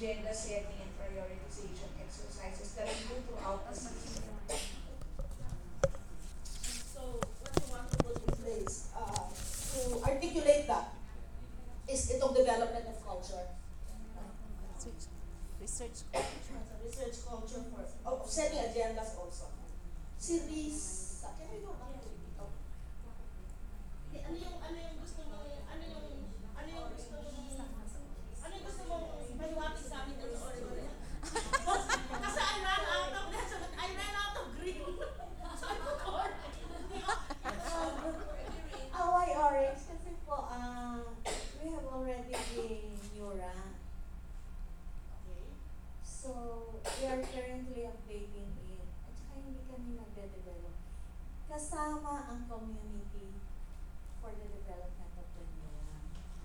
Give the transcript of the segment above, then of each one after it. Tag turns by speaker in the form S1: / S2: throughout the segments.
S1: agenda setting and prioritization exercises that we do throughout the system.
S2: So, what you want to put in place to articulate that is itong development of culture.
S3: Research.
S2: Research culture for setting agendas also. Series, can we go back to it? Ano yung gusto mo, ano yung gusto mong paliwanag sa amin dito? Kasi I ran out of that, so I ran out of green. So I put orange.
S4: Why orange? Kasi po, we have already the Nura.
S2: Okay.
S4: So, we are currently updating it. At saka hindi kami nagde-develop. Kasama ang community for the development of the Nura.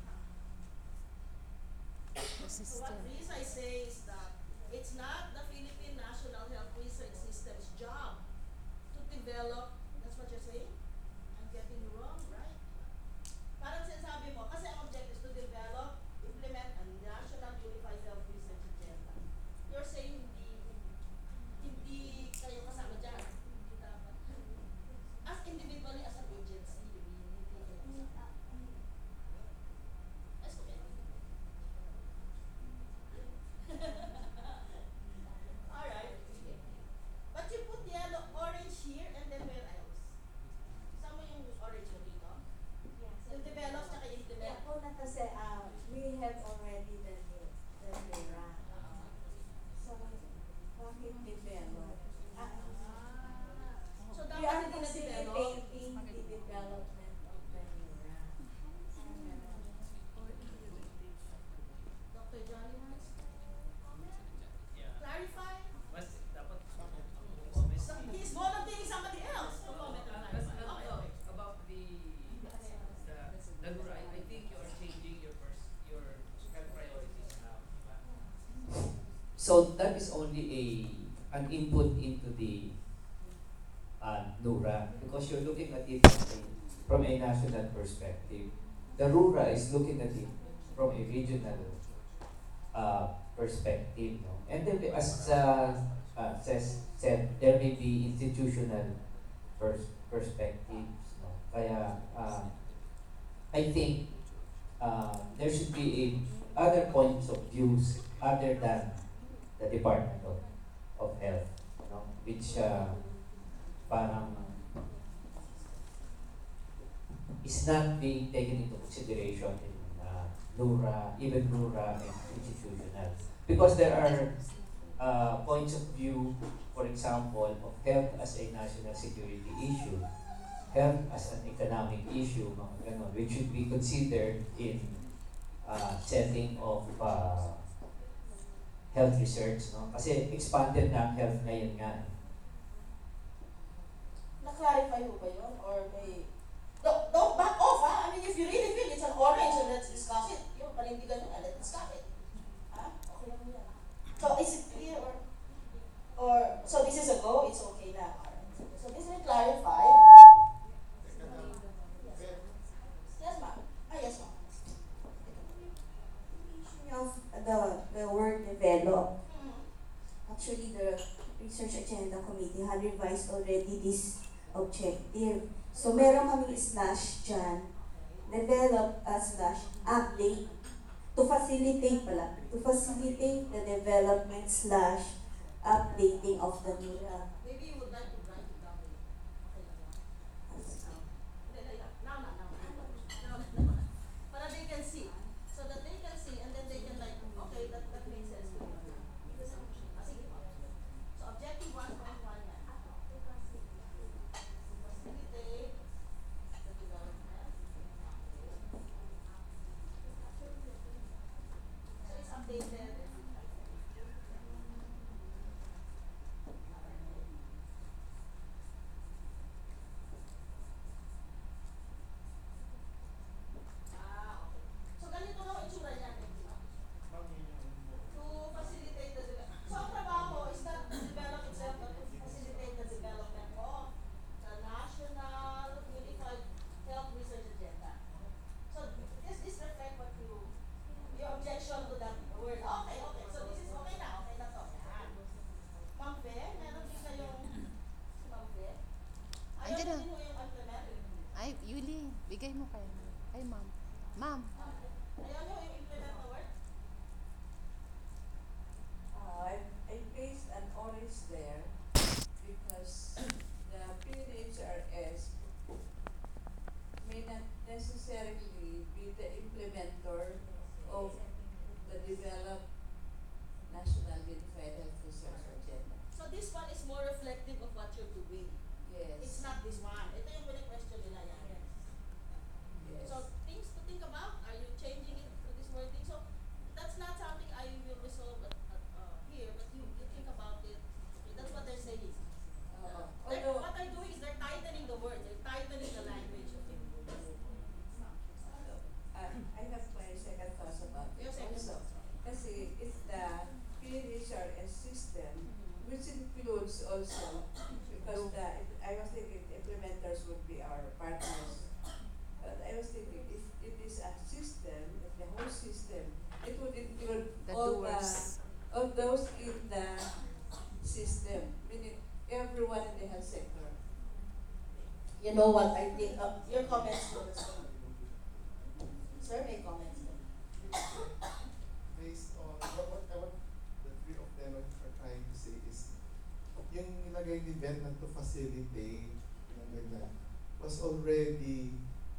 S2: So what Risa is saying is that it's not the Philippine National Health Research System's job to develop, that's what you're saying? I'm getting you wrong, right? Parang sinasabi mo, kasi ang objective is to develop, implement a National Unified Health Research Agenda. You're saying hindi kayo kasama dyan. Hindi dapat. As individually, as an agency, you mean, hindi kayo kasama. That's okay. Alright. But you put yellow, orange here, and then where else? Saan mo yung orange mo dito? Yung develop tsaka yung
S4: Yeah,
S2: implement.
S4: po na kasi, we have already the Nura. So, bakit develop?
S2: So
S4: We
S2: dapat
S4: are
S2: hindi na develop.
S4: facilitating the development of the Nura.
S2: Dr. Johnny wants to comment? Clarify?
S5: Mas dapat
S2: So, he's volunteering somebody else to comment or clarify. Okay, okay.
S5: about the NURA, I think you are changing your health priorities now. So that is only an input into the NURA because you're looking at it from a national perspective. The RURA is looking at it from a regional perspective. No? And then, as said, there may be institutional perspectives. No? Kaya, I think there should be other points of views other than the Department of Health, no? Which parang is not being taken into consideration in NURA, even NURA and institutional. Because there are points of view, for example, of health as a national security issue, health as an economic issue, mga ganon, which should be considered in setting of health research. No? Kasi expanded na ang health ngayon nga.
S2: Na-clarify mo ba yun? Or may... Don't back off, ha? I mean, if you really feel it's an orange, and let's discuss it. Yung panindigan nyo na, let's discuss it. Ha? Okay lang yan. So, is it clear or... So, this is a go? It's okay na. So, this will clarify. Yes, ma'am. Yes, ma'am.
S4: Of the word develop. Actually, the Research Agenda Committee had revised already this objective. So, meron kaming slash dyan, develop slash update to facilitate the development slash updating of the NURA.
S2: Maybe you would like to write it down. Okay lang yan. Now. Para they can see. So that they can see and then they can like, okay, that makes sense to me. Sige po. So objective 1.1 yan. Facilitate the development. So it's updated.
S3: also, because I was thinking implementers would be our partners. But I was thinking if it is a system, if the whole system, it would include
S6: The
S3: all
S6: doers.
S3: all those in the system, meaning everyone in the health sector.
S2: You know what, I think, your comments were the same. Sir, may comments?
S7: Based on what the three of them are trying to say is, yung nilagay ni Ben na to facilitate, yung ganyan, was already,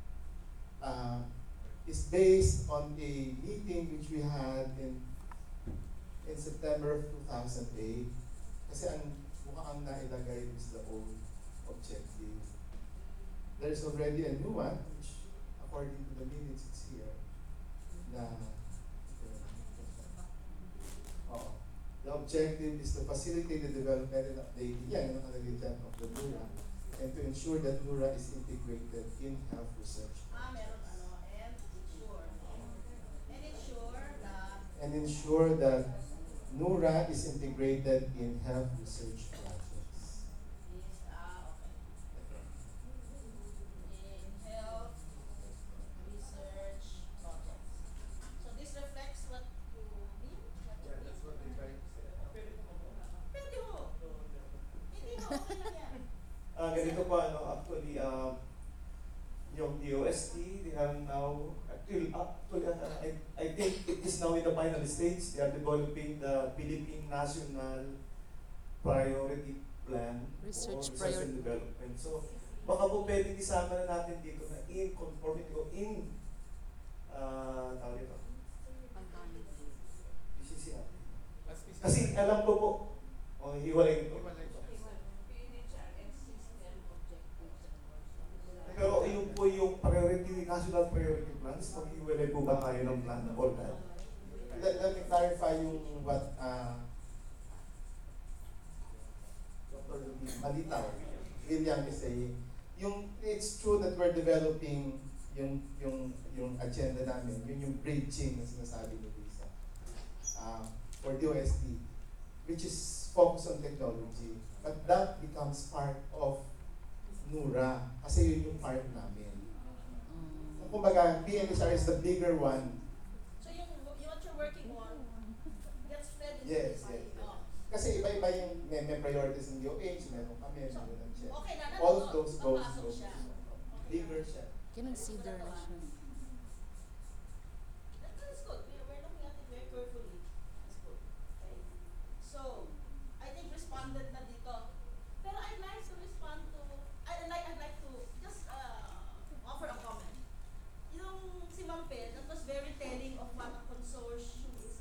S7: is based on a meeting which we had in September of 2008. Kasi mukhang nailagay is the old objective. There's already a new one, which according to the minutes it's here, na the objective is to facilitate the development and updating ng of the NURA and to ensure that NURA is integrated in health research.
S2: Meron and ensure. And ensure that
S7: And ensure that NURA is integrated in health research projects.
S2: is, okay. In health research projects. So this reflects what you mean? What you mean?
S7: they're trying to say.
S2: Pwede ho. Hindi ho, okay lang yan.
S8: Ganito pa, actually, yung DOST, they have now, I think it is now in the final stage. They are developing the Philippine National Priority Plan
S6: Research
S8: for Research and Development. So, baka po pwedeng isama na natin dito na in conformity o in, tawag ito, PCCR. Kasi alam ko po, hiwalay ito. Pero yung po yung priority, national priority plans, mag-iwalay po ba tayo ng plan all that?
S7: Let me clarify yung what Dr. Malitaw, William is saying. It's true that we're developing yung agenda namin, yung bridging na sinasabi ni Lisa, for DOST, which is focused on technology. But that becomes part of NURA, kasi yun yung part namin. Kumbaga, PNSR is the bigger one.
S2: So yung what you're working on gets fed into
S7: Yes,
S2: this.
S7: yes.
S2: Oh.
S7: Kasi iba-iba yung may priorities ng DOH, meron kami, meron ng CHED.
S2: Okay na,
S7: All of those goes,
S2: papasok siya.
S7: bigger siya.
S6: Kinonsider na siya.
S2: That is good. We're looking at it very carefully. That's good. Okay. So, I think responded na dito. Pero I'd like to respond to, I'd like to just offer a comment. Yung si Ma'am Pe, that was very telling of what a consortium is.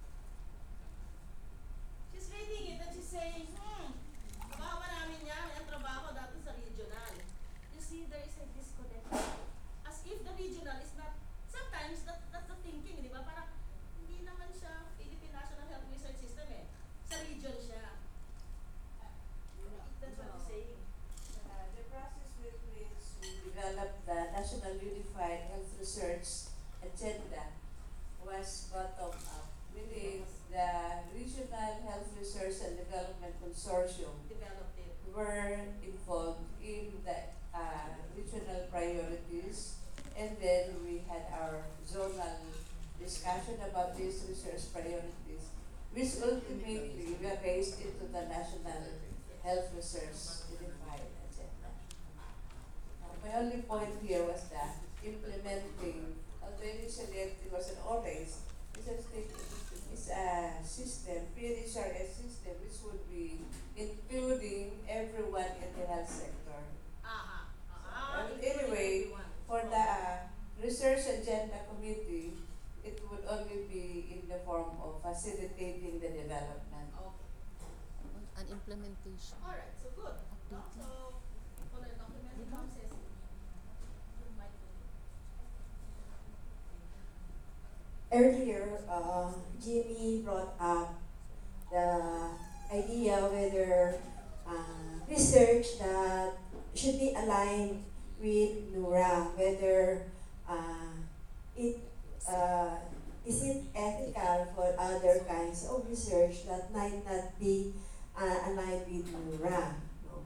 S2: She's reading it and she's saying, trabaho namin yan, ang trabaho dati sa regional. You see, there is a disconnect. As if the regional is not, sometimes that's the thinking, di ba? Parang hindi naman siya Philippine National Health Research System sa region siya. That's what I'm saying.
S3: The process with which we developed the National Unified Health Research Agenda was bottom up, meaning the Regional Health Research and Development Consortium
S2: Developed it.
S3: were involved in the regional priorities, and then we had our zonal discussion about these research priorities, which ultimately were raised into the National Health Research Unified Agenda. My only point here was that implementing, although initially it was an ORACE, it's a system, PNHRS system, which would be including everyone in the health sector. Anyway, for the Research Agenda Committee, it would only be in the form of facilitating the development.
S2: Okay.
S6: An implementation.
S2: Alright, so good. No? So, follow the document, Ma'am Ceci. Yung mic.
S9: Earlier, Jimmy brought up the idea whether research that should be aligned with NURA, whether it is it ethical for other kinds of research that might not be aligned with NURA. No?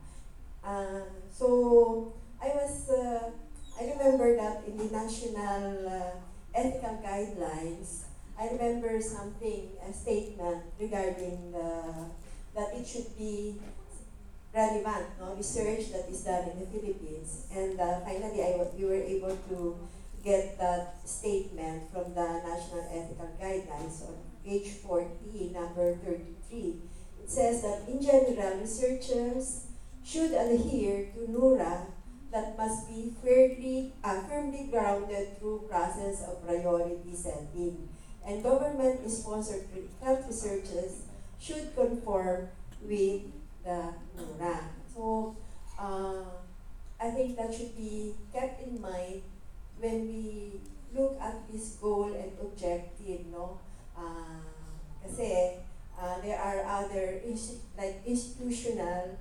S9: So I remember that in the national ethical guidelines, I remember a statement regarding that it should be relevant, no, research that is done in the Philippines. And finally, we were able to get that statement from the National Ethical Guidelines on page 40, number 33. It says that in general, researchers should adhere to NURA that must be firmly grounded through process of priority setting. And government-sponsored health researchers should conform with the NURA. So, I think that should be kept in mind when we look at this goal and objective, no? Kasi there are other institutional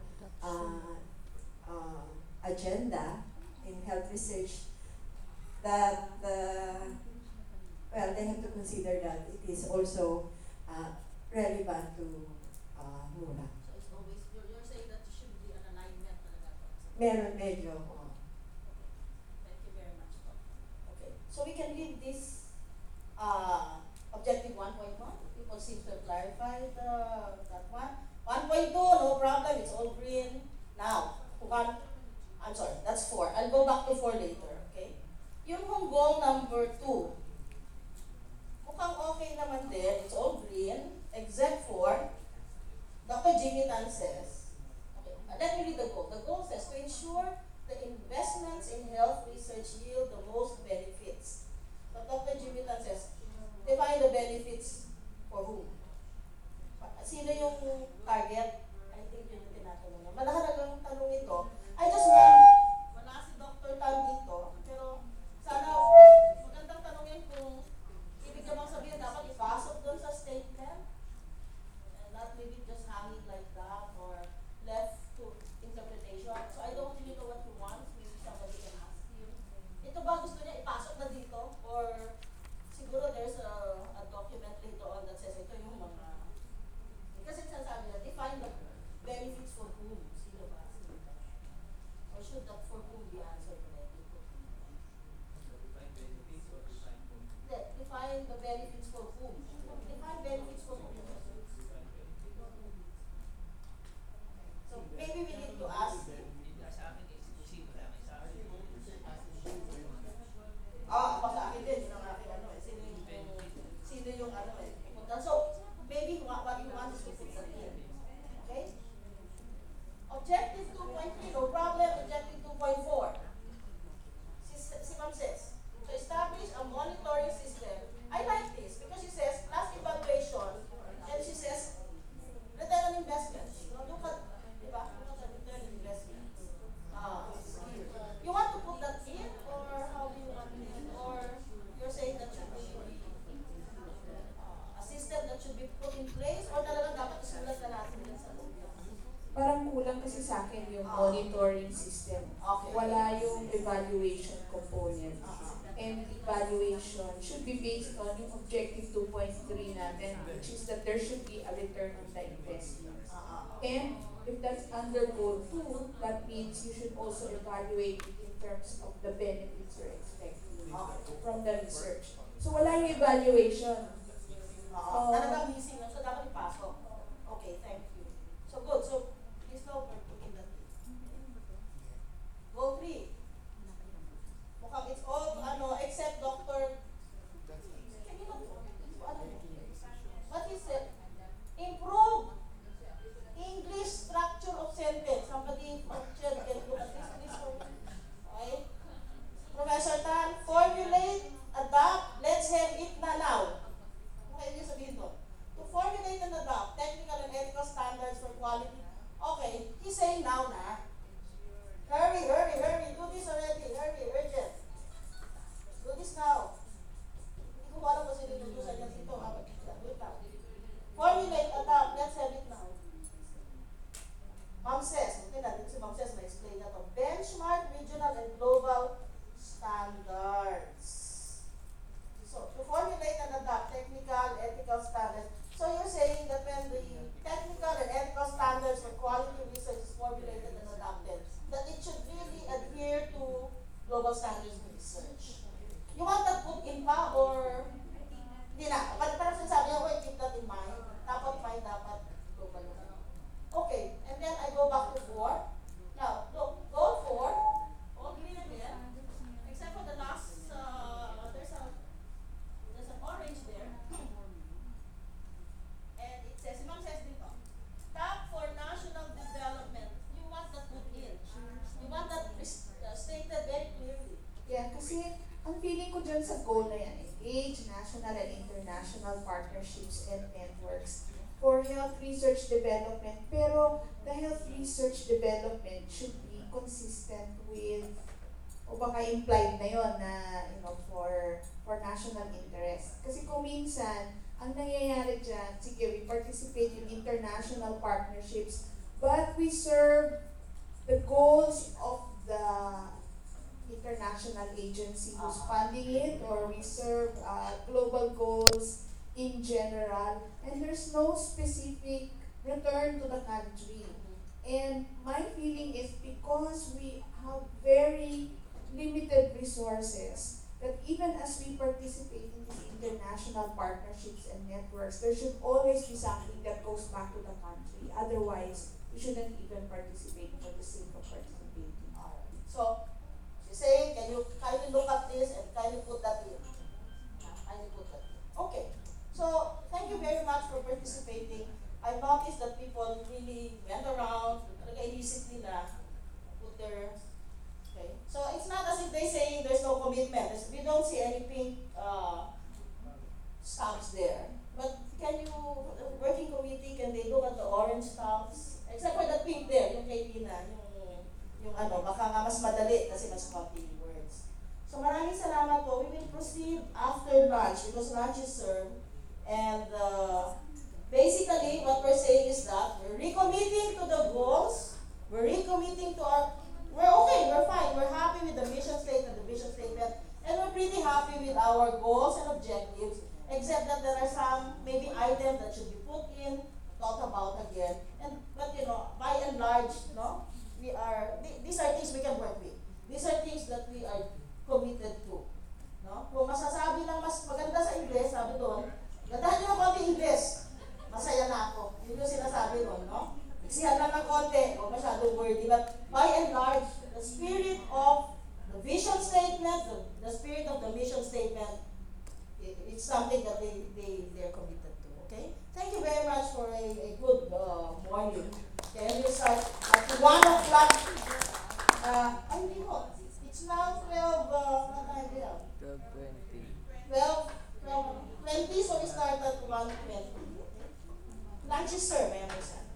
S9: agenda in health research that they have to consider that it is also relevant to NURA.
S2: So it's always, you're saying that there should be an alignment talaga.
S9: Meron medyo.
S2: Thank you very much.
S10: Okay, so we can leave this objective 1.1. People seem to have clarified that one. 1.2, no problem, it's all green. Now, I'm sorry, that's 4. I'll go back to 4 later, okay? Yung hong goal number 2, mukhang okay naman din, it's all green, except for Dr. Jimmy Tan says, okay, let me read the goal. The goal says to ensure the investments in health research yield the most benefits. So Dr. Jimmy Tan says, define the benefits for whom? Sino yung target? I think yun yung tinatanong niya. Malahalagang tanong ito. I just want, wala si Dr. Tan dito, pero sana magandang tanongin kung ibig niya bang sabihin dapat ipasok doon sa statement and not maybe just hang it like that or left to interpretation. So I don't really know what he wants. Maybe somebody can ask him. Ito ba gusto niya ipasok na dito? Or siguro there's a document later on that says ito yung mga, kasi sinasabi na define the benefits for whom. Sino ba? Or should that for whom be answered already? Define the benefits for whom. Define benefits for whom. So maybe we need to ask. Ako sa akin din, yun ang aking ano eh. Sino yung ano eh. So maybe what you want is to put that in. Okay? Objective 2.3, no problem. Objective 2.4. Si Ma'am says, to establish a monitoring system. I like this because she says class evaluation and she says return on investment. Look at, di ba? Look at return on investment. You want to put that in or how do you want it? Or you're saying that should be a system that should be put in place or talagang dapat isulat na natin din sa loob?
S1: Parang kulang kasi sa akin yung monitoring system.
S10: Okay.
S1: Wala yung evaluation component. And evaluation should be based on yung objective 2.3 natin, which is that there should be a return on the investment. And if that's under goal 2, that means you should also evaluate it in terms of the benefits you're expecting from the research. So wala yung evaluation.
S10: Talagang missing na. So dapat ipasok. Okay, thank you. So good. So please know we're putting that in. Goal 3. Mukhang it's all, except Dr. Can you what he said? Improve English structure of sentence. Somebody from Chad can look at this, please. Okay? Professor Tan, formulate, adapt, let's have it na now. Okay, yun sabihin doon. To formulate and adopt technical and ethical standards for quality. Okay, he's saying now na. Hurry, hurry, hurry. Do this already. Hurry, urgent. Do this now. Hindi ko alam kung sino yung niya dito. Wait lang. Formulate, adopt, let's have it now. Ma'am says, okay na, dito si Ma'am says, ma-explain na to. Benchmark regional and global standards. So, to formulate and adopt technical, ethical standards. So, you're saying that when the technical and ethical standards standards for quality research is formulated and adopted, that it should really adhere to global standards of research. You want that put in pa or hindi na? Parang sinasabi niya, wait, keep that in mind. Dapat global na. Okay, and then I go back to 4. Now, look, goal 4, all green again, except for the last, there's an orange there. And it says, Ma'am says dito, tap for national development. You want that put in. You want that stated very clearly.
S1: Yeah, kasi ang feeling ko dyan sa goal na yan, engage national and international partnerships and networks for health research development. Pero the health research development should be consistent with, o baka implied na yon na, for national interest. Kasi kung minsan, ang nangyayari dyan, sige, we participate in international partnerships, but we serve the goals of the international agency who's funding it, or we serve global goals in general, and there's no specific return to the country. And my feeling is because we have very limited resources, that even as we participate in these international partnerships and networks, there should always be something that goes back to the country. Otherwise, we shouldn't even participate for the sake of participating.
S10: So, she's saying, can you kindly look at this and kindly put that in? Kindly put that in. Okay. So, thank you very much for participating. I noticed that people really went around, nag-inisip nila, put their, okay. So, it's not as if they saying there's no commitment. We don't see any pink stamps there. But can you, the working committee, can they look at the orange stamps? Except for the pink there, yung kay Tina, yung baka nga mas madali kasi mas copy words. So maraming salamat po. We will proceed after lunch because lunch is served. And basically, what we're saying is that we're recommitting to the goals. We're recommitting to we're okay, we're fine. We're happy with the mission statement, and we're pretty happy with our goals and objectives, except that there are some maybe items that should be put in, talked about again. But by and large, these are things we can work with. These are things that we are committed to. No? Kung masasabi lang mas maganda sa English, sabi doon, gatahan nyo ng konti English, masaya na ako. Yun yung sinasabi doon, no? Iksihan lang ng konti, huwag masyadong wordy. But by and large, the spirit of the vision statement, the spirit of the mission statement, it's something that they're committed to. Okay? Thank you very much for a good morning. Okay, we'll start at 1 o'clock. It's now 12, what time is it? 12:20, so we start at 1:20. Lunch is served, I understand.